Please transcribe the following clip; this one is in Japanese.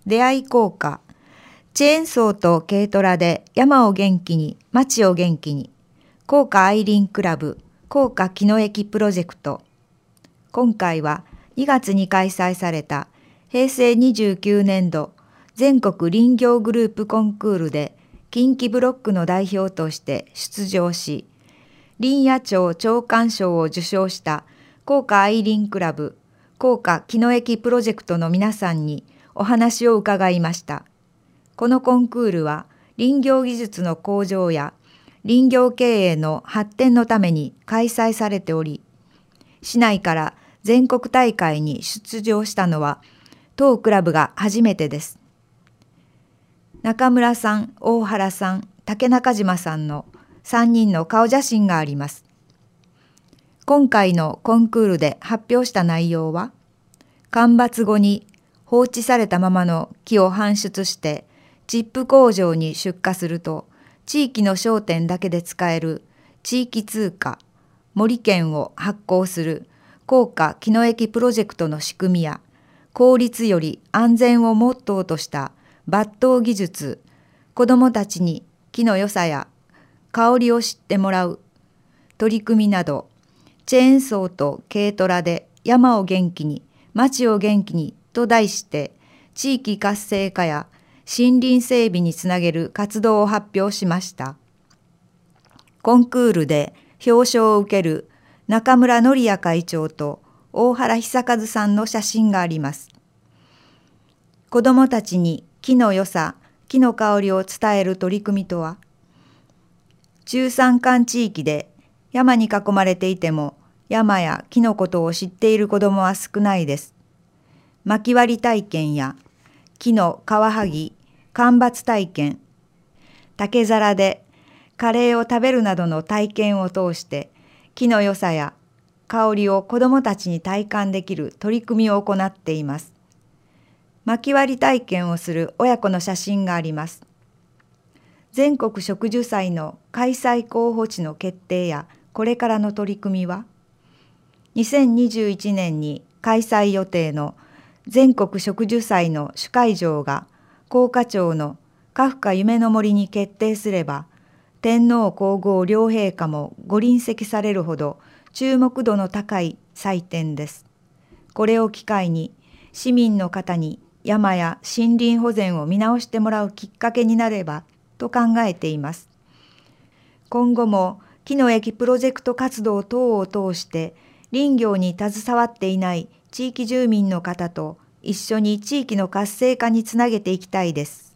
出会い校歌、チェーンソーと軽トラで山を元気に、町を元気に、校歌アイリンクラブ、校歌木の駅プロジェクト。今回は2月に開催された平成29年度全国林業グループコンクールで近畿ブロックの代表として出場し、林野庁長官賞を受賞した校歌アイリンクラブ、校歌木の駅プロジェクトの皆さんにお話を伺いました。このコンクールは林業技術の向上や林業経営の発展のために開催されており、市内から全国大会に出場したのは当クラブが初めてです。中村さん、大原さん、竹中島さんの3人の顔写真があります。今回のコンクールで発表した内容は、間伐後に放置されたままの木を搬出してチップ工場に出荷すると、地域の商店だけで使える地域通貨、森券を発行する校歌木の駅プロジェクトの仕組みや、効率より安全をモットーとした抜刀技術、子どもたちに木の良さや香りを知ってもらう取り組みなど、チェーンソーと軽トラで山を元気に、町を元気にと題して、地域活性化や森林整備につなげる活動を発表しました。コンクールで表彰を受ける中村則也会長と大原久和さんの写真があります。子どもたちに木の良さ、木の香りを伝える取り組みとは、中山間地域で山に囲まれていても山や木のことを知っている子どもは少ないです。薪割り体験や木のカワハギ、間伐体験、竹皿でカレーを食べるなどの体験を通して木の良さや香りを子どもたちに体感できる取り組みを行っています。薪割り体験をする親子の写真があります。全国植樹祭の開催候補地の決定やこれからの取り組みは、2021年に開催予定の全国植樹祭の主会場が甲賀町のカフカ夢の森に決定すれば、天皇皇后両陛下もご臨席されるほど注目度の高い祭典です。これを機会に市民の方に山や森林保全を見直してもらうきっかけになればと考えています。今後も木の駅プロジェクト活動等を通して林業に携わっていない地域住民の方と一緒に地域の活性化につなげていきたいです。